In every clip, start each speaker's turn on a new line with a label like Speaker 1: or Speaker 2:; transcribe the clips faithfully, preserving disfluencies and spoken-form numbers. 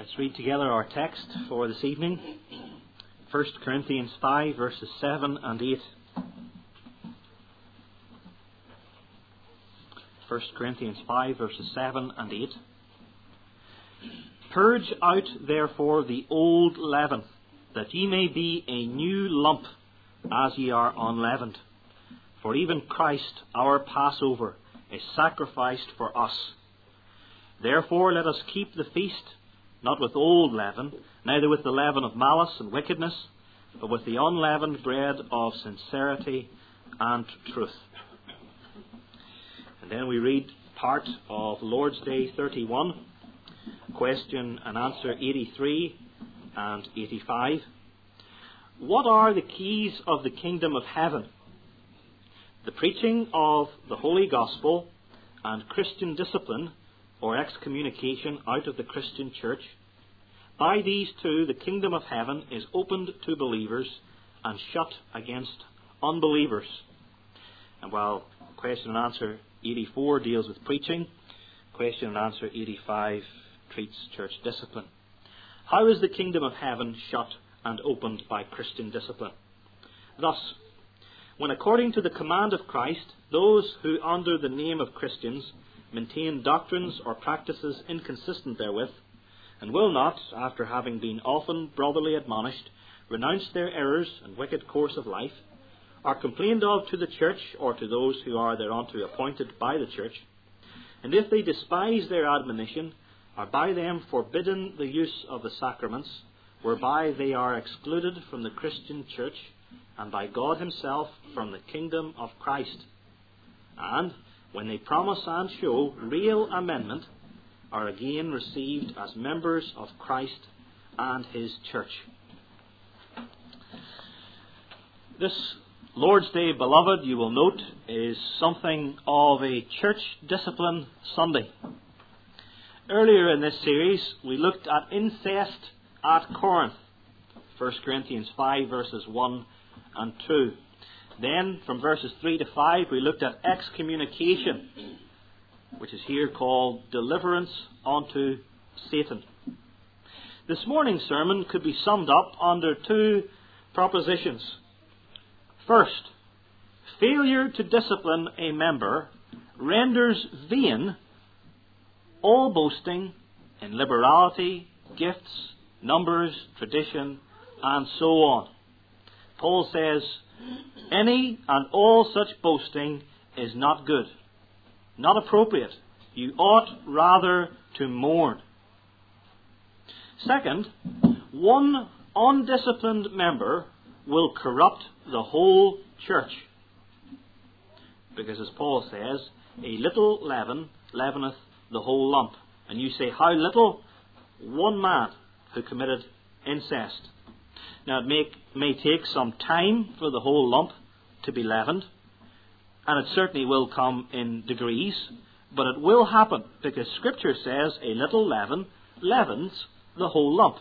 Speaker 1: Let's read together our text for this evening. First Corinthians five, verses seven and eight. First Corinthians five, verses seven and eight. Purge out therefore the old leaven, that ye may be a new lump, as ye are unleavened. For even Christ our Passover is sacrificed for us. Therefore let us keep the feast, not with old leaven, neither with the leaven of malice and wickedness, but with the unleavened bread of sincerity and truth. And then we read part of Lord's Day thirty-one, question and answer eighty-three and eighty-five. What are the keys of the kingdom of heaven? The preaching of the Holy Gospel and Christian discipline, or excommunication out of the Christian church. By these two, the kingdom of heaven is opened to believers and shut against unbelievers. And while question and answer eighty-four deals with preaching, question and answer eighty-five treats church discipline. How is the kingdom of heaven shut and opened by Christian discipline? Thus, when according to the command of Christ, those who under the name of Christians maintain doctrines or practices inconsistent therewith, and will not, after having been often brotherly admonished, renounce their errors and wicked course of life, are complained of to the church or to those who are thereunto appointed by the church, and if they despise their admonition, are by them forbidden the use of the sacraments, whereby they are excluded from the Christian church, and by God himself from the kingdom of Christ, and when they promise and show real amendment, are again received as members of Christ and his church. This Lord's Day, beloved, you will note, is something of a church discipline Sunday. Earlier in this series, we looked at incest at Corinth, First Corinthians five, verses one and two. Then, from verses three to five, we looked at excommunication, which is here called deliverance unto Satan. This morning's sermon could be summed up under two propositions. First, failure to discipline a member renders vain all boasting in liberality, gifts, numbers, tradition, and so on. Paul says, any and all such boasting is not good, not appropriate. You ought rather to mourn. Second, one undisciplined member will corrupt the whole church. Because as Paul says, a little leaven leaveneth the whole lump. And you say, how little? One man who committed incest. Now it may, may take some time for the whole lump to be leavened, and it certainly will come in degrees, but it will happen because Scripture says a little leaven leavens the whole lump.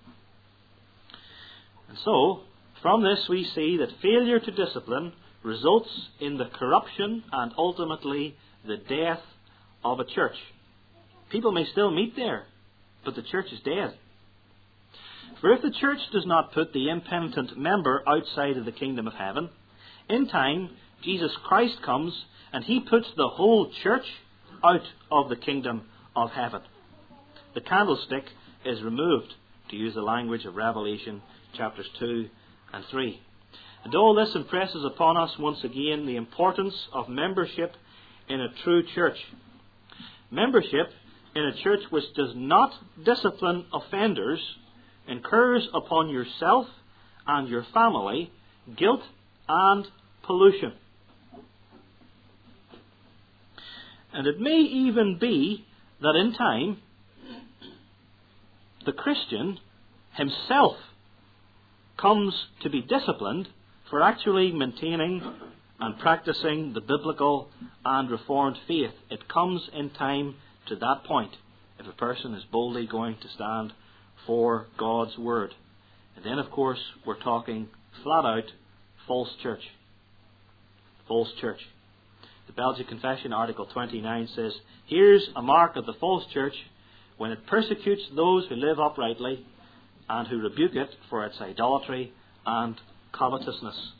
Speaker 1: And so, from this we see that failure to discipline results in the corruption and ultimately the death of a church. People may still meet there, but the church is dead. For if the church does not put the impenitent member outside of the kingdom of heaven, in time Jesus Christ comes and he puts the whole church out of the kingdom of heaven. The candlestick is removed, to use the language of Revelation chapters two and three. And all this impresses upon us once again the importance of membership in a true church. Membership in a church which does not discipline offenders incurs upon yourself and your family guilt and pollution. And it may even be that in time the Christian himself comes to be disciplined for actually maintaining and practicing the biblical and reformed faith. It comes in time to that point if a person is boldly going to stand for God's word. And then, of course, we're talking flat out false church. False church. The Belgic Confession, Article twenty-nine, says, here's a mark of the false church. when it persecutes those who live uprightly and who rebuke it for its idolatry and covetousness.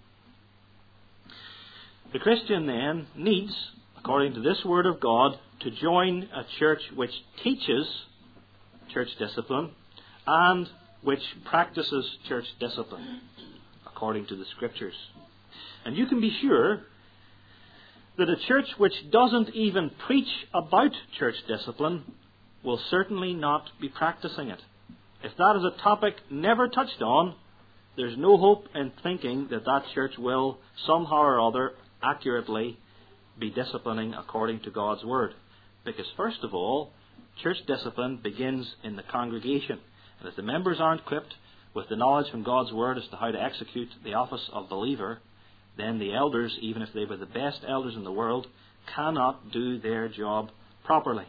Speaker 1: The Christian then needs, according to this Word of God, to join a church which teaches church discipline and which practices church discipline, according to the Scriptures. And you can be sure that a church which doesn't even preach about church discipline will certainly not be practicing it. If that is a topic never touched on, there's no hope in thinking that that church will somehow or other accurately be disciplining according to God's Word. Because first of all, church discipline begins in the congregation. And if the members aren't equipped with the knowledge from God's Word as to how to execute the office of believer, then the elders, even if they were the best elders in the world, cannot do their job properly.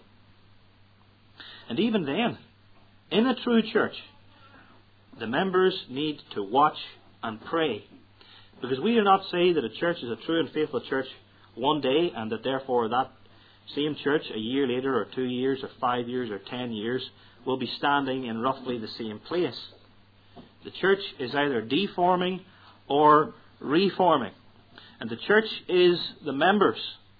Speaker 1: And even then, in a true church, the members need to watch and pray. Because we do not say that a church is a true and faithful church one day, and that therefore that same church a year later, or two years, or five years, or ten years, will be standing in roughly the same place. The church is either deforming or reforming. And the church is the members.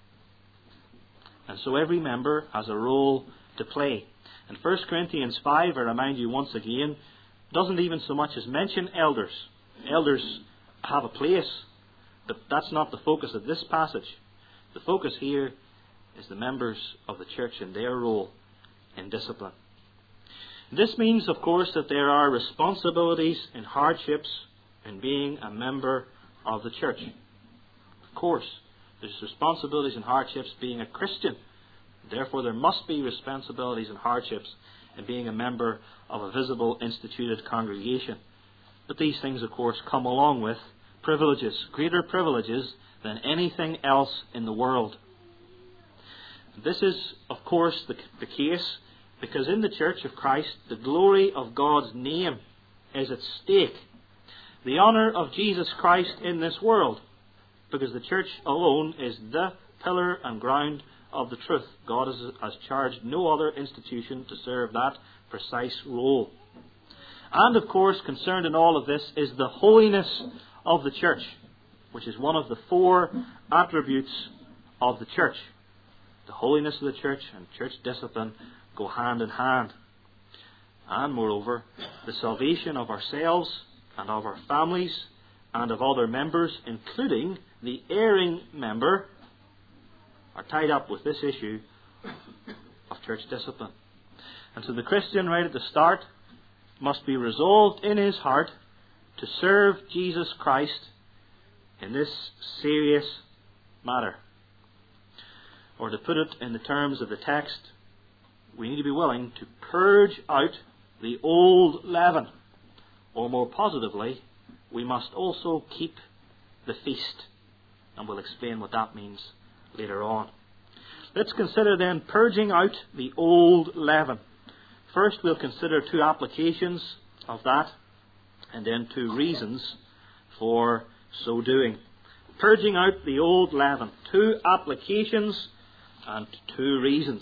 Speaker 1: And so every member has a role to play. And First Corinthians five, I remind you once again, doesn't even so much as mention elders. Elders have a place, but that's not the focus of this passage. The focus here is the members of the church and their role in discipline. This means, of course, that there are responsibilities and hardships in being a member of the church. Of course, there's responsibilities and hardships being a Christian. Therefore, there must be responsibilities and hardships in being a member of a visible, instituted congregation. But these things, of course, come along with privileges, greater privileges than anything else in the world. This is, of course, the, the case because in the Church of Christ, the glory of God's name is at stake. The honour of Jesus Christ in this world, because the church alone is the pillar and ground of the truth. God has, has charged no other institution to serve that precise role. And of course, concerned in all of this is the holiness of the church, which is one of the four attributes of the church. The holiness of the church and church discipline go hand in hand. And moreover, the salvation of ourselves and of our families and of other members, including the erring member, are tied up with this issue of church discipline. And so the Christian, right at the start, must be resolved in his heart to serve Jesus Christ in this serious matter. Or to put it in the terms of the text, we need to be willing to purge out the old leaven. Or more positively, we must also keep the feast. And we'll explain what that means later on. Let's consider then purging out the old leaven. First, we'll consider two applications of that, and then two reasons for so doing. Purging out the old leaven. Two applications and two reasons.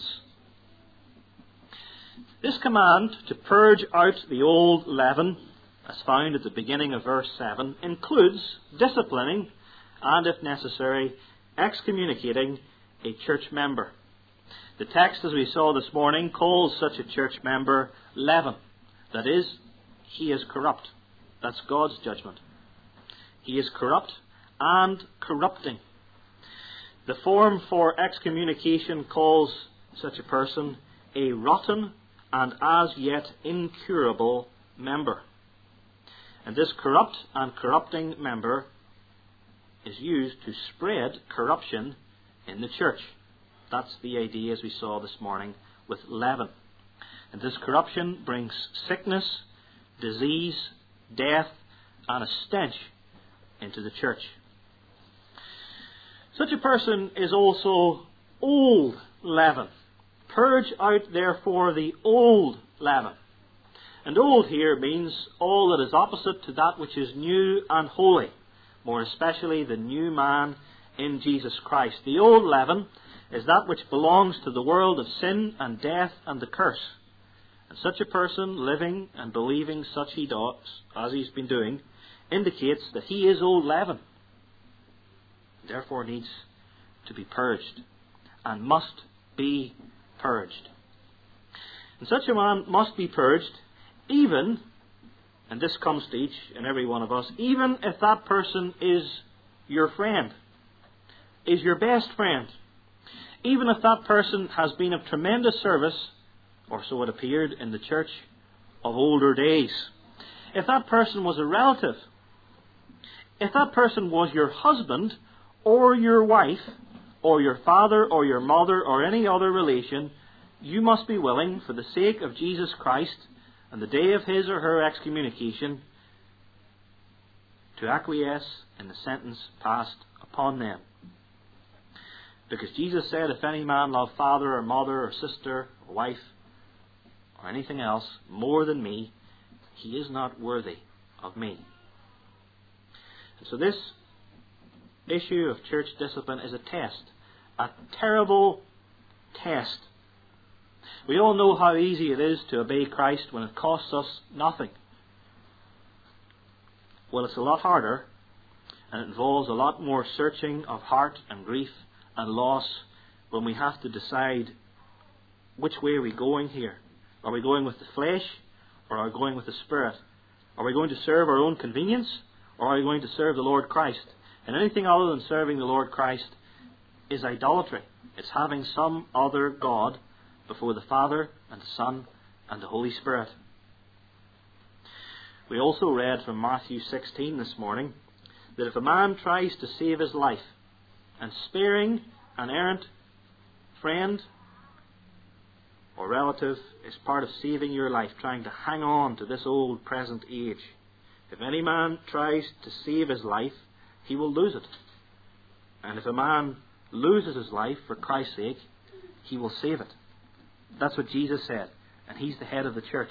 Speaker 1: This command to purge out the old leaven, as found at the beginning of verse seven, includes disciplining and, if necessary, excommunicating a church member. The text, as we saw this morning, calls such a church member leaven. That is, he is corrupt. That's God's judgment. He is corrupt and corrupting. The form for excommunication calls such a person a rotten and as yet incurable member. And this corrupt and corrupting member is used to spread corruption in the church. That's the idea, as we saw this morning, with leaven. And this corruption brings sickness, disease, death, and a stench into the church. Such a person is also old leaven. Purge out, therefore, the old leaven. And old here means all that is opposite to that which is new and holy, more especially the new man in Jesus Christ. The old leaven is that which belongs to the world of sin and death and the curse. And such a person, living and believing such he does, as he's been doing, indicates that he is old leaven, therefore needs to be purged, and must be purged. And such a man must be purged, even, and this comes to each and every one of us, even if that person is your friend, is your best friend, even if that person has been of tremendous service, or so it appeared in the church of older days. If that person was a relative, if that person was your husband or your wife, or your father or your mother or any other relation, you must be willing, for the sake of Jesus Christ and the day of his or her excommunication, to acquiesce in the sentence passed upon them. Because Jesus said, if any man love father or mother or sister or wife or anything else more than me, he is not worthy of me. And so this issue of church discipline is a test, a terrible test. We all know how easy it is to obey Christ when it costs us nothing. Well, it's a lot harder, and it involves a lot more searching of heart and grief and loss when we have to decide which way are we going here. Are we going with the flesh, or are we going with the Spirit? Are we going to serve our own convenience, or are we going to serve the Lord Christ? And anything other than serving the Lord Christ is idolatry. It's having some other God before the Father and the Son and the Holy Spirit. We also read from Matthew sixteen this morning that if a man tries to save his life, and sparing an errant friend or relative is part of saving your life, trying to hang on to this old present age. If any man tries to save his life, he will lose it. And if a man loses his life for Christ's sake, he will save it. That's what Jesus said. And he's the head of the church.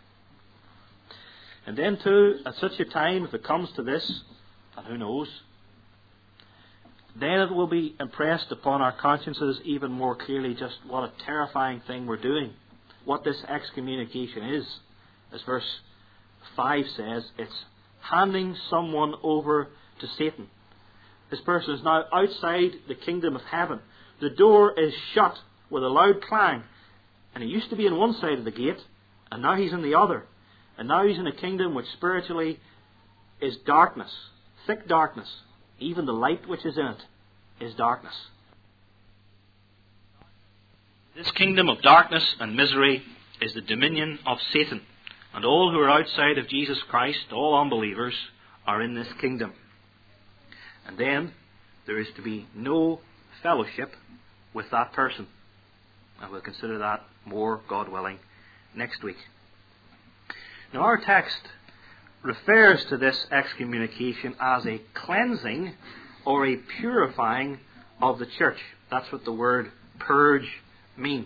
Speaker 1: And then too, at such a time, if it comes to this, and who knows, then it will be impressed upon our consciences even more clearly just what a terrifying thing we're doing. What this excommunication is. As verse five says, it's handing someone over to Satan. This person is now outside the kingdom of heaven. The door is shut with a loud clang. And he used to be on one side of the gate, and now he's in the other. And now he's in a kingdom which spiritually is darkness, thick darkness. Even the light which is in it is darkness. This kingdom of darkness and misery is the dominion of Satan. And all who are outside of Jesus Christ, all unbelievers, are in this kingdom. And then there is to be no fellowship with that person. And we'll consider that more, God willing, next week. Now our text refers to this excommunication as a cleansing or a purifying of the church. That's what the word purge means.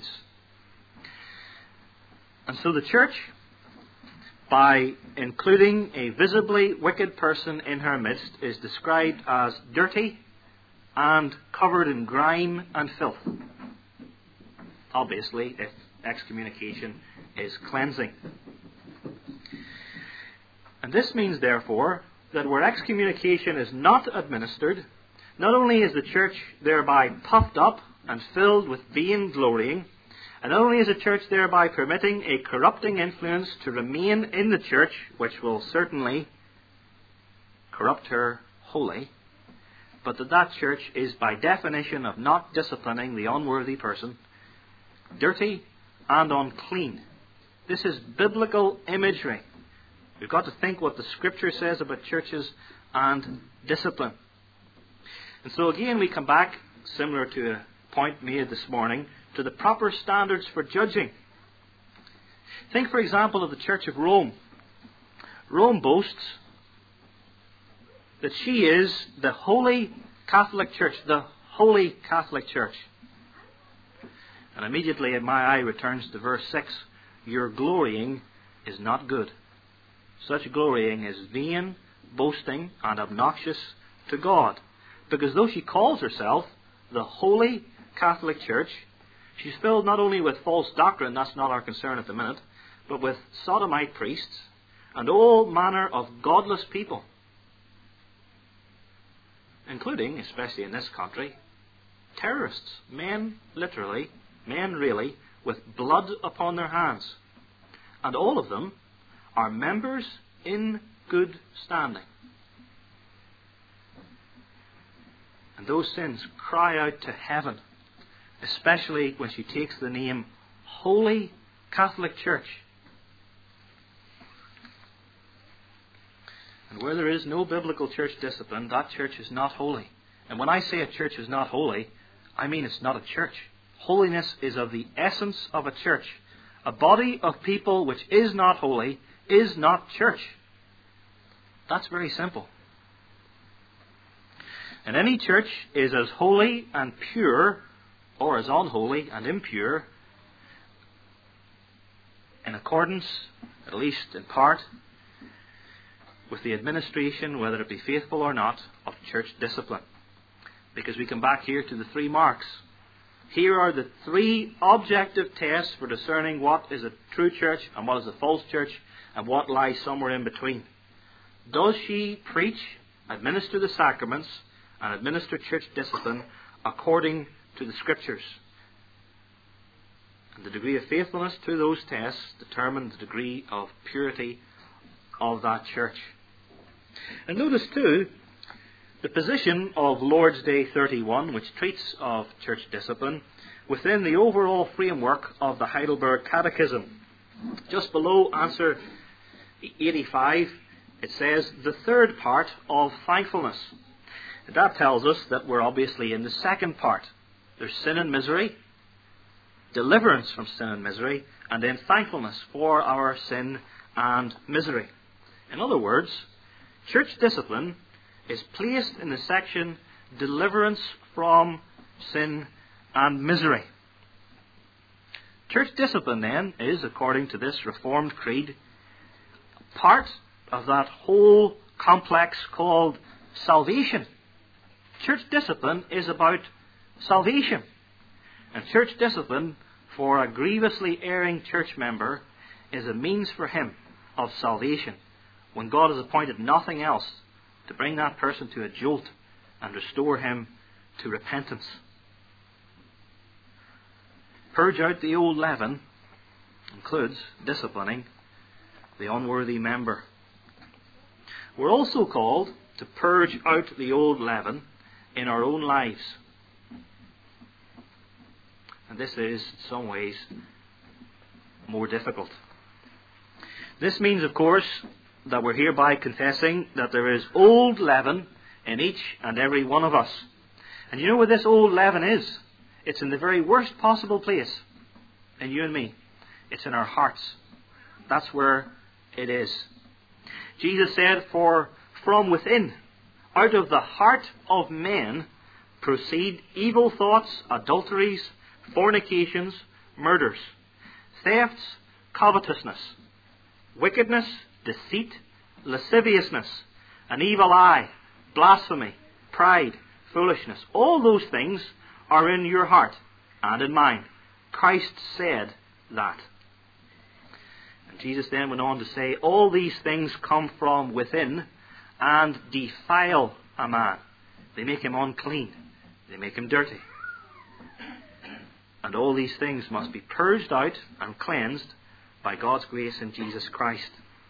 Speaker 1: And so the church, by including a visibly wicked person in her midst, is described as dirty and covered in grime and filth. Obviously, if excommunication is cleansing. And this means, therefore, that where excommunication is not administered, not only is the church thereby puffed up and filled with vain glorying, and not only is the church thereby permitting a corrupting influence to remain in the church, which will certainly corrupt her wholly, but that that church is by definition of not disciplining the unworthy person, dirty and unclean. This is biblical imagery. We've got to think what the Scripture says about churches and discipline. And so again we come back, similar to a point made this morning, to the proper standards for judging. Think, for example, of the Church of Rome. Rome boasts that she is the Holy Catholic Church, the Holy Catholic Church. And immediately my eye returns to verse six. Your glorying is not good. Such glorying is vain, boasting, and obnoxious to God. Because though she calls herself the Holy Catholic Church, she's filled not only with false doctrine, that's not our concern at the minute, but with sodomite priests and all manner of godless people, including, especially in this country, terrorists, men literally, men really, with blood upon their hands. And all of them are members in good standing. And those sins cry out to heaven, especially when she takes the name Holy Catholic Church. And where there is no biblical church discipline, that church is not holy. And when I say a church is not holy, I mean it's not a church. Holiness is of the essence of a church. A body of people which is not holy is not church. That's very simple. And any church is as holy and pure, or as unholy and impure, in accordance, at least in part, with the administration, whether it be faithful or not, of church discipline. Because we come back here to the three marks. Here are the three objective tests for discerning what is a true church and what is a false church and what lies somewhere in between. Does she preach, administer the sacraments, and administer church discipline according to the Scriptures? And the degree of faithfulness to those tests determine the degree of purity of that church. And notice too, the position of Lord's Day thirty-one, which treats of church discipline, within the overall framework of the Heidelberg Catechism. Just below answer eighty-five, it says, the third part of thankfulness. That tells us that we're obviously in the second part. There's sin and misery, deliverance from sin and misery, and then thankfulness for our sin and misery. In other words, church discipline is placed in the section deliverance from sin and misery. Church discipline then is, according to this Reformed creed, part of that whole complex called salvation. Church discipline is about salvation. And church discipline for a grievously erring church member is a means for him of salvation, when God has appointed nothing else to bring that person to a jolt and restore him to repentance. Purge out the old leaven includes disciplining the unworthy member. We're also called to purge out the old leaven in our own lives. And this is, in some ways, more difficult. This means, of course, that we're hereby confessing that there is old leaven in each and every one of us. And you know where this old leaven is? It's in the very worst possible place in you and me. It's in our hearts. That's where it is. Jesus said, for from within, out of the heart of men, proceed evil thoughts, adulteries, fornications, murders, thefts, covetousness, wickedness, deceit, lasciviousness, an evil eye, blasphemy, pride, foolishness. All those things are in your heart and in mine. Christ said that. And Jesus then went on to say, all these things come from within and defile a man. They make him unclean. They make him dirty. And all these things must be purged out and cleansed by God's grace in Jesus Christ.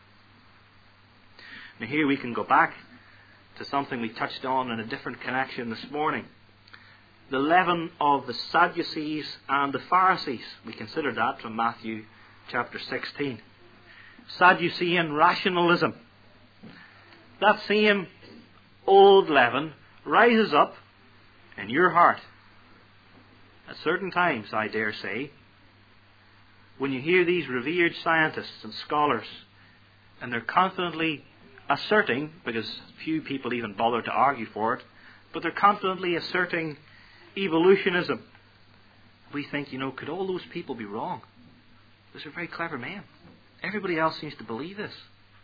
Speaker 1: Now here we can go back to something we touched on in a different connection this morning. The leaven of the Sadducees and the Pharisees. We considered that from Matthew chapter sixteen. Sadducean rationalism. That same old leaven rises up in your heart at certain times, I dare say, when you hear these revered scientists and scholars, and they're confidently asserting, because few people even bother to argue for it, but they're confidently asserting evolutionism. We think, you know, could all those people be wrong? Those are very clever men. Everybody else seems to believe this.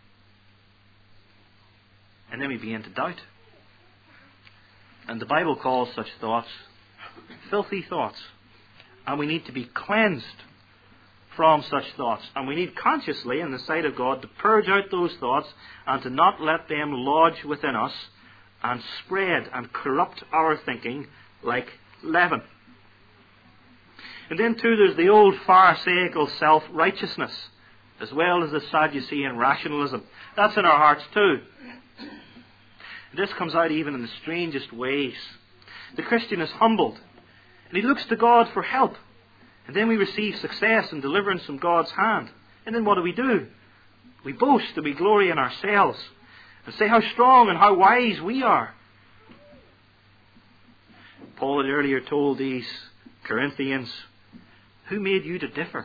Speaker 1: And then we begin to doubt. And the Bible calls such thoughts filthy thoughts. And we need to be cleansed from such thoughts. And we need consciously, in the sight of God, to purge out those thoughts and to not let them lodge within us and spread and corrupt our thinking like leaven. And then too, there's the old Pharisaical self-righteousness, as well as the Sadducean rationalism. That's in our hearts too. This comes out even in the strangest ways. The Christian is humbled, and he looks to God for help. And then we receive success and deliverance from God's hand. And then what do we do? We boast and we glory in ourselves and say how strong and how wise we are. Paul had earlier told these Corinthians, who made you to differ?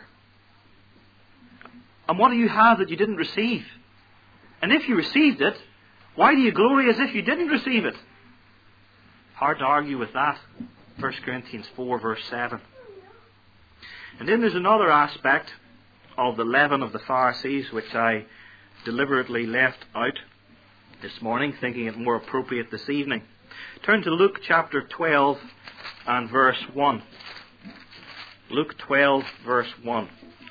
Speaker 1: And what do you have that you didn't receive? And if you received it, why do you glory as if you didn't receive it? Hard to argue with that. First Corinthians four verse seven. And then there's another aspect of the leaven of the Pharisees which I deliberately left out this morning, thinking it more appropriate this evening. Turn to Luke chapter twelve and verse one. Luke twelve verse one.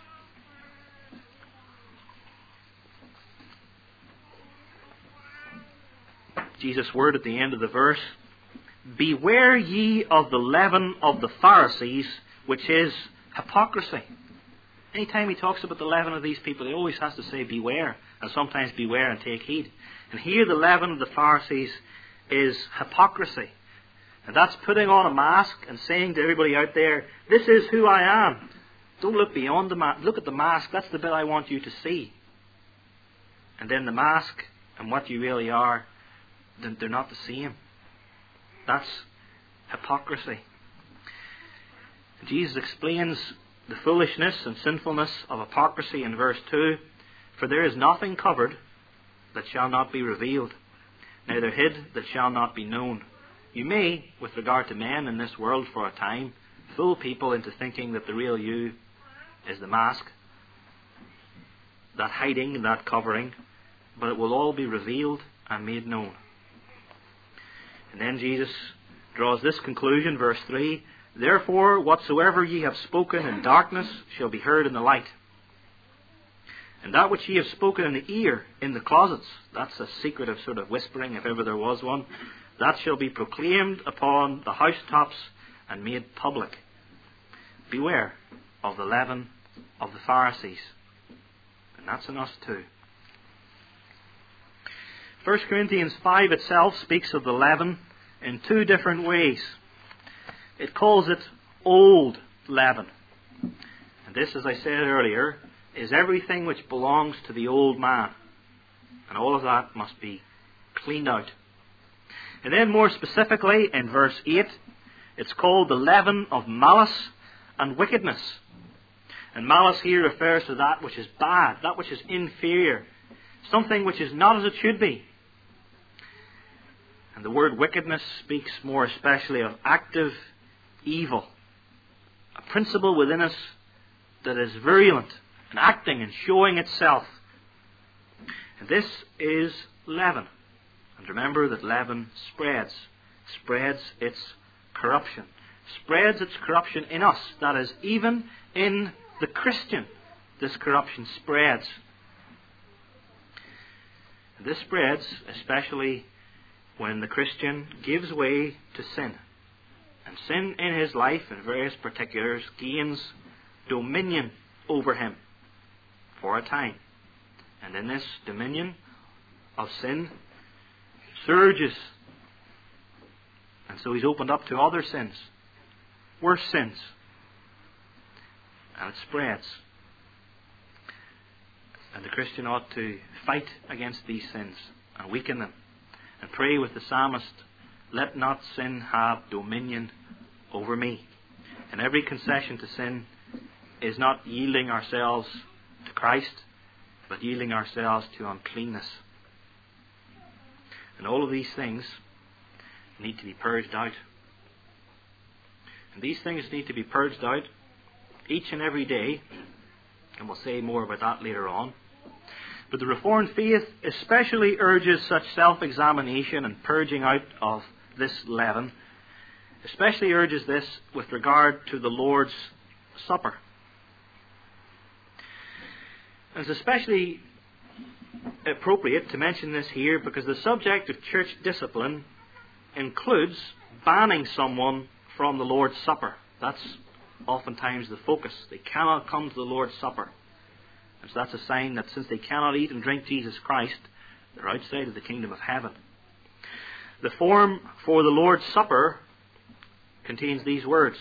Speaker 1: Jesus' word at the end of the verse, beware ye of the leaven of the Pharisees, which is hypocrisy. Anytime he talks about the leaven of these people, he always has to say beware, and sometimes beware and take heed. And here the leaven of the Pharisees is hypocrisy. And that's putting on a mask and saying to everybody out there, this is who I am. Don't look beyond the mask. Look at the mask. That's the bit I want you to see. And then the mask and what you really are, they're not the same. That's hypocrisy. Jesus explains the foolishness and sinfulness of hypocrisy in verse two. For there is nothing covered that shall not be revealed, neither hid that shall not be known. You may, with regard to men in this world for a time, fool people into thinking that the real you is the mask, that hiding, that covering, but it will all be revealed and made known. And then Jesus draws this conclusion, verse three, therefore whatsoever ye have spoken in darkness shall be heard in the light. And that which ye have spoken in the ear, in the closets, that's a secretive sort of whispering, if ever there was one, that shall be proclaimed upon the housetops and made public. Beware of the leaven of the Pharisees. And that's in us too. First Corinthians five itself speaks of the leaven in two different ways. It calls it old leaven. And this, as I said earlier, is everything which belongs to the old man. And all of that must be cleaned out. And then more specifically, in verse eight, it's called the leaven of malice and wickedness. And malice here refers to that which is bad, that which is inferior, something which is not as it should be. And the word wickedness speaks more especially of active evil, a principle within us that is virulent and acting and showing itself. And this is leaven. And remember that leaven spreads, spreads its corruption, spreads its corruption in us. That is, even in the Christian, this corruption spreads. And this spreads especially when the Christian gives way to sin. And sin in his life, in various particulars, gains dominion over him for a time. And in this dominion of sin, surges. And so he's opened up to other sins, worse sins. And it spreads. And the Christian ought to fight against these sins and weaken them. And pray with the psalmist, let not sin have dominion over me. And every concession to sin is not yielding ourselves to Christ, but yielding ourselves to uncleanness. And all of these things need to be purged out. And these things need to be purged out each and every day. And we'll say more about that later on. But the Reformed faith especially urges such self-examination and purging out of this leaven, especially urges this with regard to the Lord's Supper. And it's especially appropriate to mention this here because the subject of church discipline includes banning someone from the Lord's Supper. That's oftentimes the focus. They cannot come to the Lord's Supper. And so that's a sign that since they cannot eat and drink Jesus Christ, they're outside of the kingdom of heaven. The form for the Lord's Supper contains these words.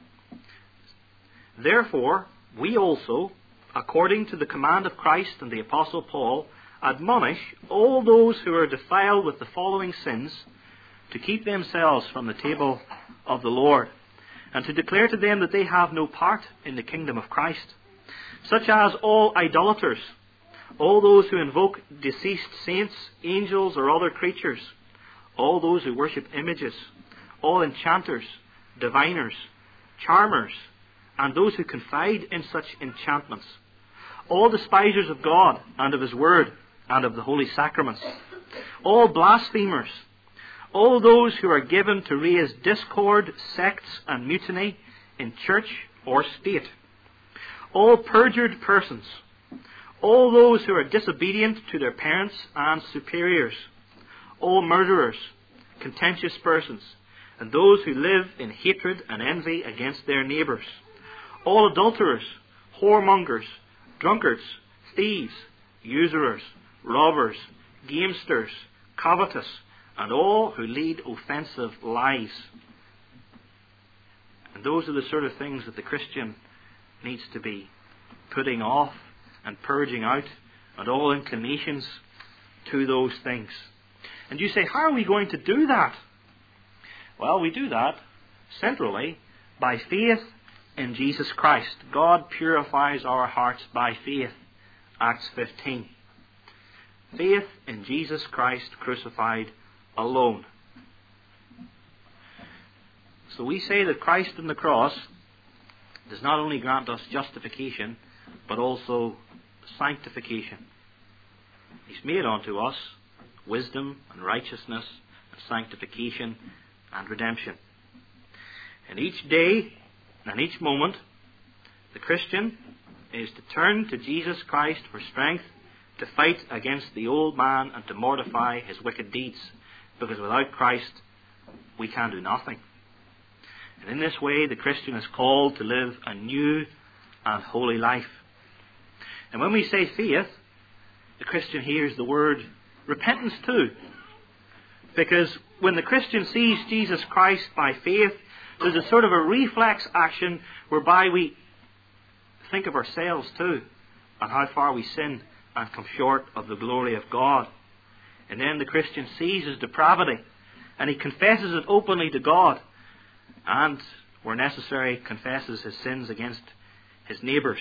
Speaker 1: Therefore, we also, according to the command of Christ and the Apostle Paul, admonish all those who are defiled with the following sins to keep themselves from the table of the Lord, and to declare to them that they have no part in the kingdom of Christ, such as all idolaters, all those who invoke deceased saints, angels, or other creatures, all those who worship images, all enchanters, diviners, charmers, and those who confide in such enchantments, all despisers of God and of His word and of the holy sacraments, all blasphemers, all those who are given to raise discord, sects, and mutiny in church or state, all perjured persons, all those who are disobedient to their parents and superiors, all murderers, contentious persons, and those who live in hatred and envy against their neighbours, all adulterers, whoremongers, drunkards, thieves, usurers, robbers, gamesters, covetous, and all who lead offensive lives. And those are the sort of things that the Christian needs to be putting off and purging out, and all inclinations to those things. And you say, how are we going to do that? Well, we do that centrally by faith in Jesus Christ. God purifies our hearts by faith. Acts fifteen. Faith in Jesus Christ crucified alone. So we say that Christ on the cross does not only grant us justification, but also sanctification. He's made unto us wisdom and righteousness and sanctification and redemption. And each day and each moment, the Christian is to turn to Jesus Christ for strength to fight against the old man and to mortify his wicked deeds. Because without Christ, we can do nothing. And in this way, the Christian is called to live a new and holy life. And when we say faith, the Christian hears the word repentance too. Because when the Christian sees Jesus Christ by faith, there's a sort of a reflex action whereby we think of ourselves too, and how far we sin and come short of the glory of God. And then the Christian sees his depravity, and he confesses it openly to God, and, where necessary, confesses his sins against his neighbours.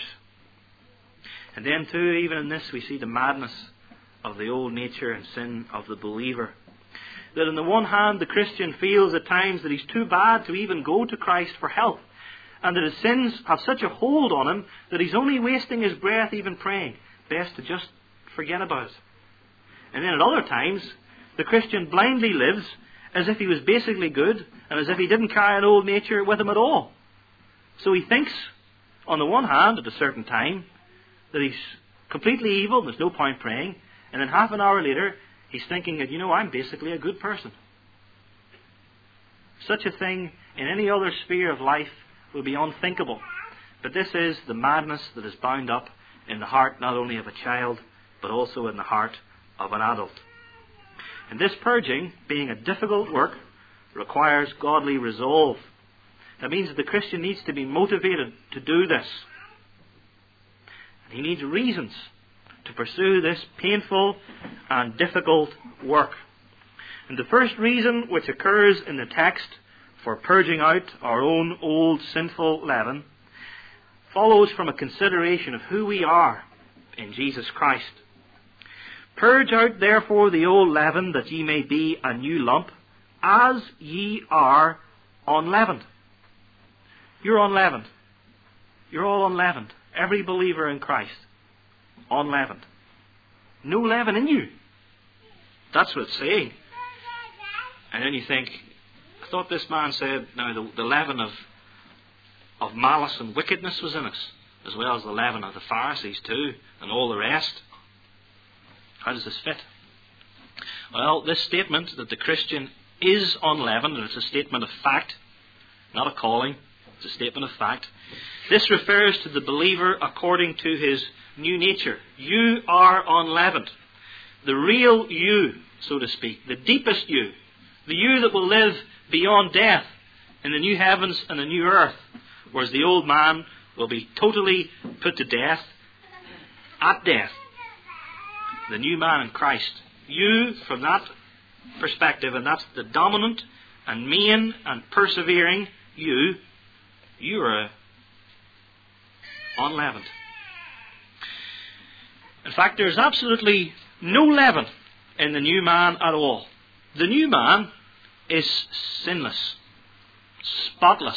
Speaker 1: And then too, even in this, we see the madness of the old nature and sin of the believer. That on the one hand, the Christian feels at times that he's too bad to even go to Christ for help, and that his sins have such a hold on him that he's only wasting his breath even praying. Best to just forget about it. And then at other times, the Christian blindly lives as if he was basically good, and as if he didn't carry an old nature with him at all. So he thinks, on the one hand, at a certain time, that he's completely evil, and there's no point praying, and then half an hour later, he's thinking that, you know, I'm basically a good person. Such a thing in any other sphere of life would be unthinkable. But this is the madness that is bound up in the heart not only of a child, but also in the heart of an adult. And this purging, being a difficult work, requires godly resolve. That means that the Christian needs to be motivated to do this. And he needs reasons to pursue this painful and difficult work. And the first reason which occurs in the text for purging out our own old sinful leaven follows from a consideration of who we are in Jesus Christ. Purge out therefore the old leaven, that ye may be a new lump, as ye are unleavened. You're unleavened. You're all unleavened. Every believer in Christ. Unleavened. No leaven in you. That's what it's saying. And then you think, I thought this man said, now the, the leaven of, of malice and wickedness was in us. as well as the leaven of the Pharisees too, and all the rest. How does this fit? Well, this statement that the Christian is unleavened, and it's a statement of fact, not a calling, it's a statement of fact. This refers to the believer according to his new nature. You are unleavened. The real you, so to speak, the deepest you, the you that will live beyond death in the new heavens and the new earth, whereas the old man will be totally put to death at death. The new man in Christ. You, from that perspective, and that's the dominant and main and persevering you, you are unleavened. In fact, there's absolutely no leaven in the new man at all. The new man is sinless, spotless.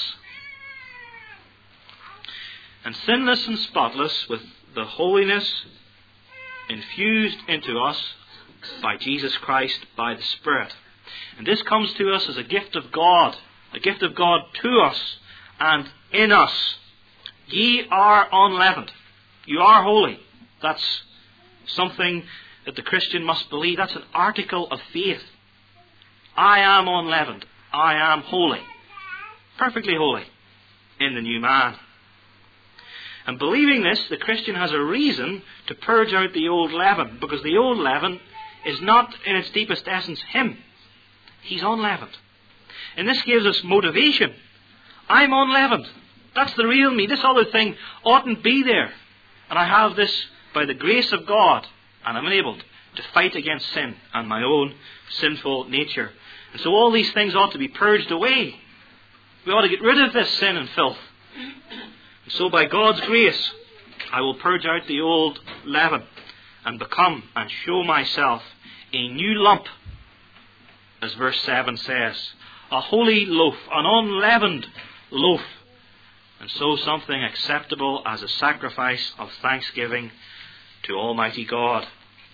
Speaker 1: And sinless and spotless with the holiness infused into us by Jesus Christ, by the Spirit. And this comes to us as a gift of God, a gift of God to us and in us. Ye are unleavened. You are holy. That's something that the Christian must believe. That's an article of faith. I am unleavened. I am holy. Perfectly holy in the new man. And believing this, the Christian has a reason to purge out the old leaven, because the old leaven is not in its deepest essence him. He's unleavened. And this gives us motivation. I'm unleavened. That's the real me. This other thing oughtn't be there. And I have this by the grace of God, and I'm enabled to fight against sin and my own sinful nature. And so all these things ought to be purged away. We ought to get rid of this sin and filth. And so by God's grace, I will purge out the old leaven and become and show myself a new lump, as verse seven says, a holy loaf, an unleavened loaf, and so something acceptable as a sacrifice of thanksgiving to Almighty God.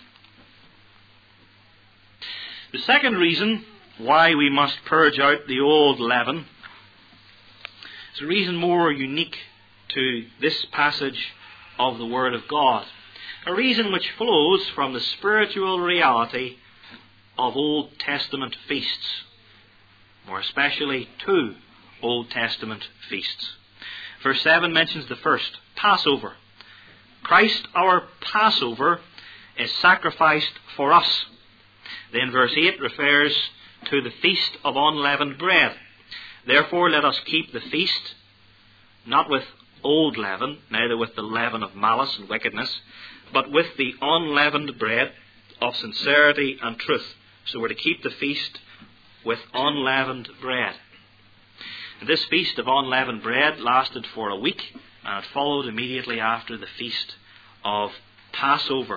Speaker 1: The second reason why we must purge out the old leaven is a reason more unique to this passage of the Word of God. A reason which flows from the spiritual reality of Old Testament feasts, more especially two Old Testament feasts. Verse seven mentions the first, Passover. Christ, our Passover, is sacrificed for us. Then verse eight refers to the feast of unleavened bread. Therefore let us keep the feast, not with old leaven, neither with the leaven of malice and wickedness, but with the unleavened bread of sincerity and truth. So we're to keep the feast with unleavened bread. And this feast of unleavened bread lasted for a week, and it followed immediately after the feast of Passover.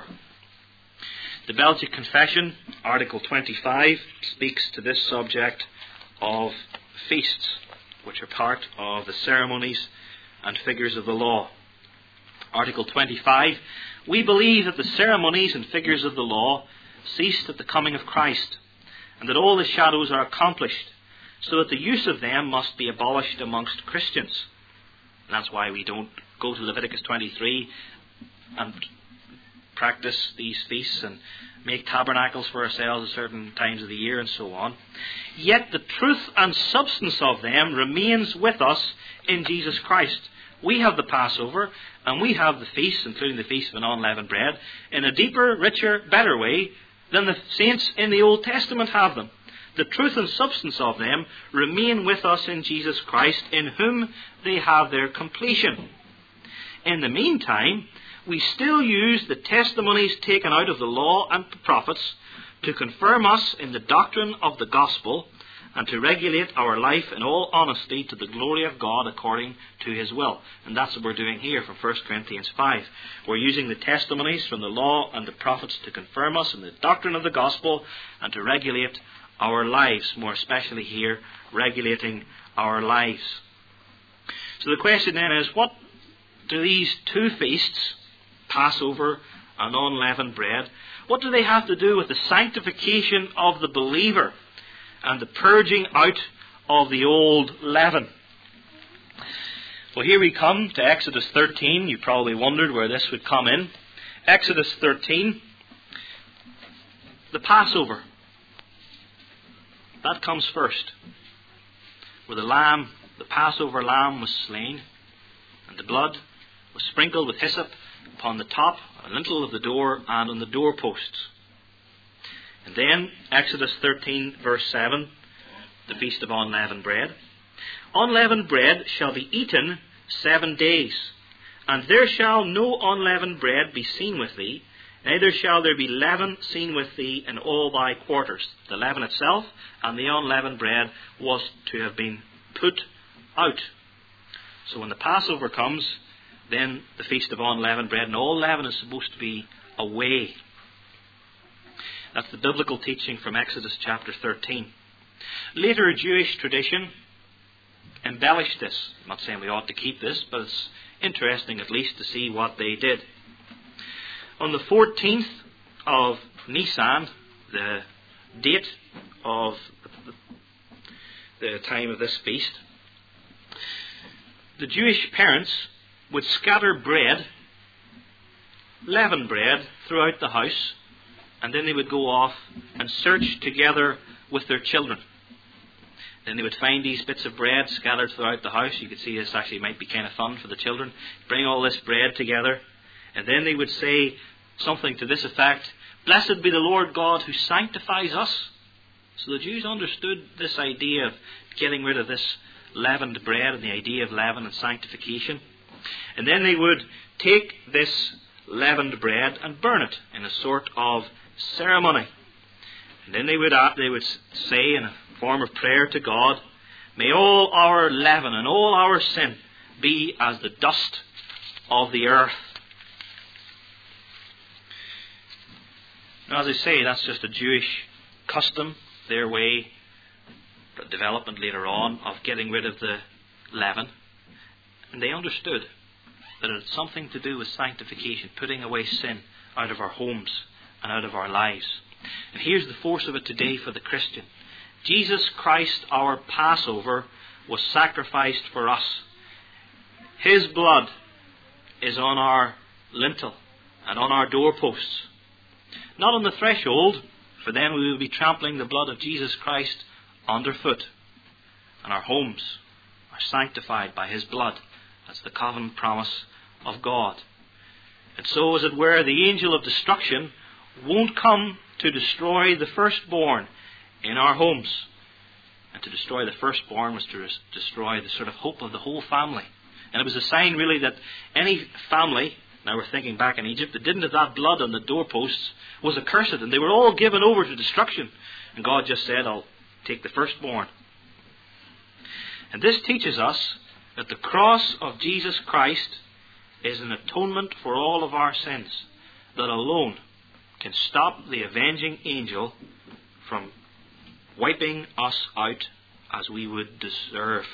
Speaker 1: The Belgic Confession, Article twenty-five, speaks to this subject of feasts, which are part of the ceremonies and figures of the law. Article twenty-five, we believe that the ceremonies and figures of the law ceased at the coming of Christ, and that all the shadows are accomplished, so that the use of them must be abolished amongst Christians. And that's why we don't go to Leviticus twenty-three and practice these feasts and make tabernacles for ourselves at certain times of the year and so on. Yet the truth and substance of them remains with us in Jesus Christ. We have the Passover, and we have the feasts, including the Feast of Unleavened Bread, in a deeper, richer, better way than the saints in the Old Testament have them. The truth and substance of them remain with us in Jesus Christ, in whom they have their completion. In the meantime, we still use the testimonies taken out of the law and the prophets to confirm us in the doctrine of the gospel and to regulate our life in all honesty to the glory of God according to His will. And that's what we're doing here from First Corinthians five. We're using the testimonies from the law and the prophets to confirm us in the doctrine of the gospel and to regulate our lives, more especially here, regulating our lives. So the question then is, what do these two feasts, Passover and unleavened bread, what do they have to do with the sanctification of the believer and the purging out of the old leaven? Well, here we come to Exodus thirteen. You probably wondered where this would come in. Exodus thirteen, the Passover. That comes first, where the lamb, the Passover lamb, was slain, and the blood was sprinkled with hyssop upon the top, and lintel of the door, and on the doorposts. And then, Exodus thirteen, verse seven, the Feast of Unleavened Bread. Unleavened bread shall be eaten seven days, and there shall no unleavened bread be seen with thee, neither shall there be leaven seen with thee in all thy quarters. The leaven itself and the unleavened bread was to have been put out. So when the Passover comes, then the Feast of Unleavened Bread, and all leaven is supposed to be away. That's the biblical teaching from Exodus chapter thirteen. Later Jewish tradition embellished this. I'm not saying we ought to keep this, but it's interesting at least to see what they did. On the fourteenth of Nisan, the date of the time of this feast, the Jewish parents would scatter bread, leavened bread, throughout the house, and then they would go off and search together with their children. Then they would find these bits of bread scattered throughout the house. You could see this actually might be kind of fun for the children. Bring all this bread together, and then they would say something to this effect: "Blessed be the Lord God who sanctifies us." So the Jews understood this idea of getting rid of this leavened bread and the idea of leaven and sanctification. And then they would take this leavened bread and burn it in a sort of ceremony. And then they would they would say in a form of prayer to God, "May all our leaven and all our sin be as the dust of the earth." Now, as I say, that's just a Jewish custom, their way, but development later on, of getting rid of the leaven. And they understood that it had something to do with sanctification, putting away sin out of our homes and out of our lives. And here's the force of it today for the Christian. Jesus Christ, our Passover, was sacrificed for us. His blood is on our lintel and on our doorposts. Not on the threshold, for then we will be trampling the blood of Jesus Christ underfoot. And our homes are sanctified by His blood. That's the covenant promise of God. And so, as it were, the angel of destruction won't come to destroy the firstborn in our homes. And to destroy the firstborn was to res- destroy the sort of hope of the whole family. And it was a sign really that any family, now we're thinking back in Egypt, that didn't have that blood on the doorposts was accursed, and they were all given over to destruction. And God just said, "I'll take the firstborn." And this teaches us that the cross of Jesus Christ is an atonement for all of our sins, that alone can stop the avenging angel from wiping us out as we would deserve.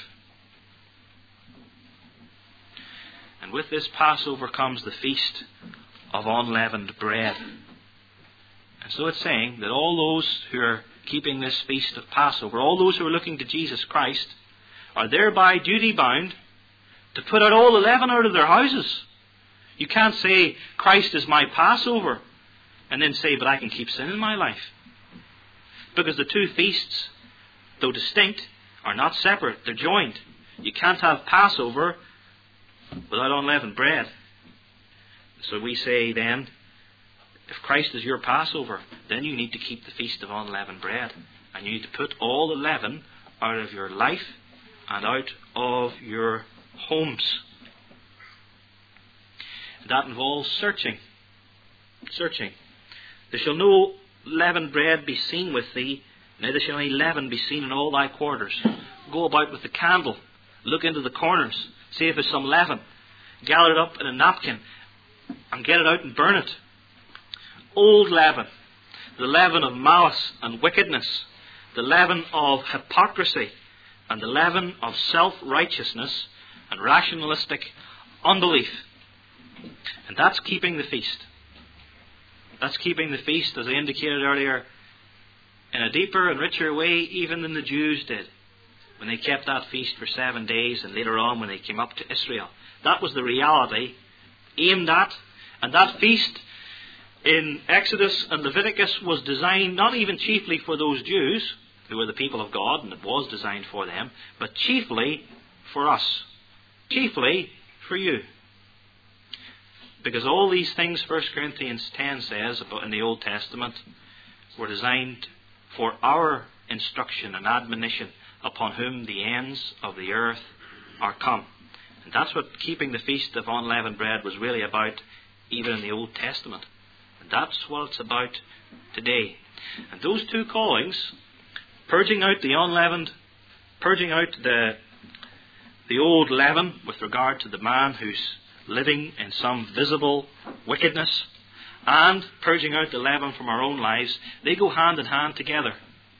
Speaker 1: And with this Passover comes the Feast of Unleavened Bread. And so it's saying that all those who are keeping this Feast of Passover, all those who are looking to Jesus Christ, are thereby duty bound to put out all the leaven out of their houses. You can't say, "Christ is my Passover," and then say, "But I can keep sin in my life." Because the two feasts, though distinct, are not separate. They're joined. You can't have Passover without unleavened bread. So we say then, if Christ is your Passover, then you need to keep the Feast of Unleavened Bread. And you need to put all the leaven out of your life and out of your homes. That involves searching. Searching. "There shall no leavened bread be seen with thee, neither shall any leaven be seen in all thy quarters." Go about with the candle. Look into the corners. See if there's some leaven. Gather it up in a napkin and get it out and burn it. Old leaven. The leaven of malice and wickedness. The leaven of hypocrisy. And the leaven of self-righteousness and rationalistic unbelief. And that's keeping the feast. That's keeping the feast, as I indicated earlier, in a deeper and richer way even than the Jews did. when they kept that feast for seven days, and later on when they came up to Israel. That was the reality aimed at. And that feast in Exodus and Leviticus was designed not even chiefly for those Jews, who were the people of God, and it was designed for them, but chiefly for us. Chiefly for you. Because all these things, First Corinthians ten says about in the Old Testament, were designed for our instruction and admonition, upon whom the ends of the earth are come. And that's what keeping the Feast of Unleavened Bread was really about, even in the Old Testament. And that's what it's about today. And those two callings, purging out the unleavened, purging out the, the old leaven with regard to the man who's living in some visible wickedness, and purging out the leaven from our own lives, they go hand in hand together.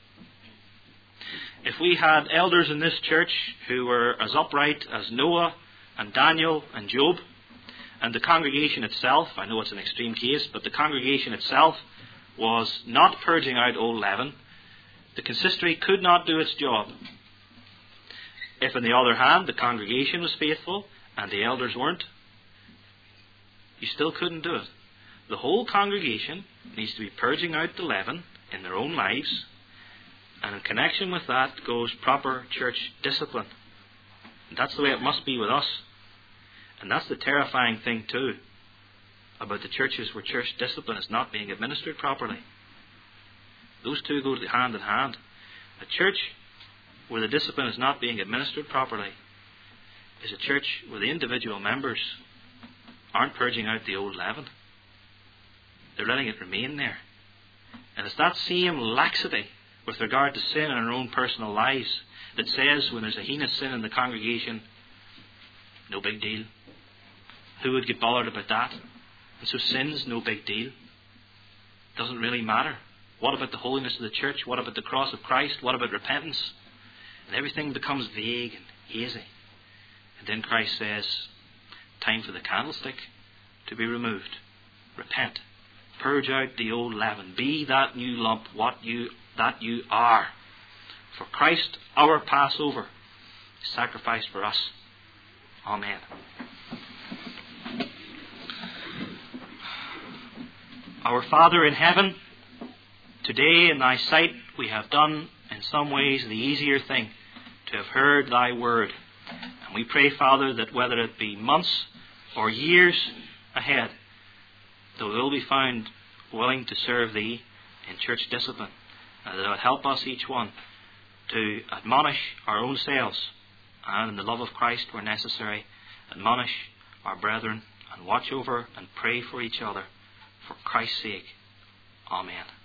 Speaker 1: If we had elders in this church who were as upright as Noah and Daniel and Job, and the congregation itself, I know it's an extreme case, but the congregation itself was not purging out old leaven, the consistory could not do its job. If, on the other hand, the congregation was faithful and the elders weren't, you still couldn't do it. The whole congregation needs to be purging out the leaven in their own lives, and in connection with that goes proper church discipline. And that's the way it must be with us. And that's the terrifying thing too about the churches where church discipline is not being administered properly. Those two go hand in hand. A church where the discipline is not being administered properly is a church where the individual members aren't purging out the old leaven. They're letting it remain there. And it's that same laxity with regard to sin in our own personal lives that says when there's a heinous sin in the congregation, no big deal. Who would get bothered about that? And so sin's no big deal. Doesn't really matter. What about the holiness of the church? What about the cross of Christ? What about repentance? And everything becomes vague and hazy. And then Christ says, time for the candlestick to be removed. Repent. Purge out the old leaven. Be that new lump what you that you are. For Christ, our Passover, sacrificed for us. Amen. Our Father in heaven, today in thy sight we have done in some ways the easier thing, to have heard thy word. And we pray, Father, that whether it be months or years ahead, that we will be found willing to serve thee in church discipline, and that it will help us each one to admonish our own selves, and in the love of Christ where necessary, admonish our brethren, and watch over and pray for each other for Christ's sake. Amen.